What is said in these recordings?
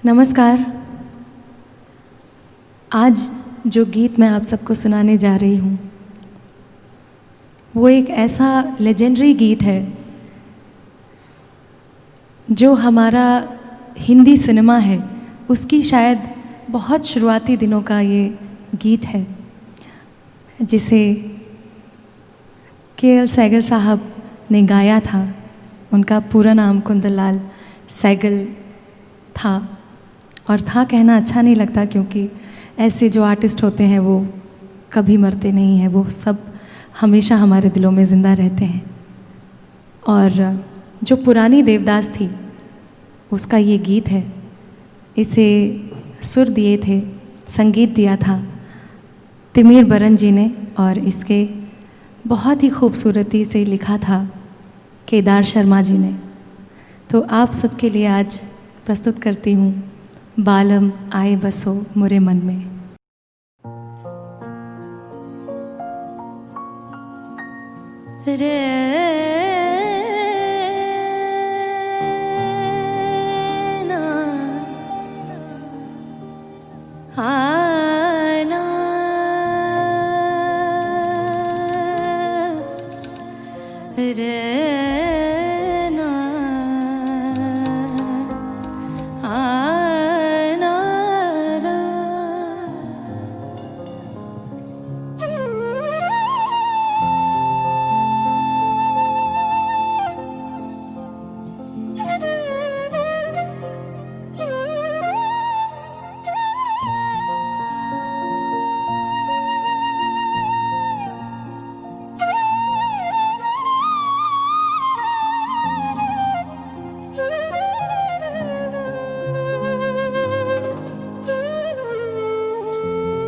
नमस्कार। आज जो गीत मैं आप सबको सुनाने जा रही हूँ वो एक ऐसा लेजेंडरी गीत है जो हमारा हिंदी सिनेमा है उसकी शायद बहुत शुरुआती दिनों का ये गीत है, जिसे के.एल. सहगल साहब ने गाया था। उनका पूरा नाम कुंदनलाल सहगल था, और था कहना अच्छा नहीं लगता क्योंकि ऐसे जो आर्टिस्ट होते हैं वो कभी मरते नहीं हैं, वो सब हमेशा हमारे दिलों में ज़िंदा रहते हैं। और जो पुरानी देवदास थी उसका ये गीत है। इसे सुर दिए थे, संगीत दिया था तिमिर बरन जी ने, और इसके बहुत ही खूबसूरती से लिखा था केदार शर्मा जी ने। तो आप सबके लिए आज प्रस्तुत करती हूँ बालम आए बसो मोरे मन में। ना आना ना आना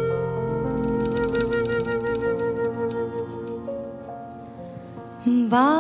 बा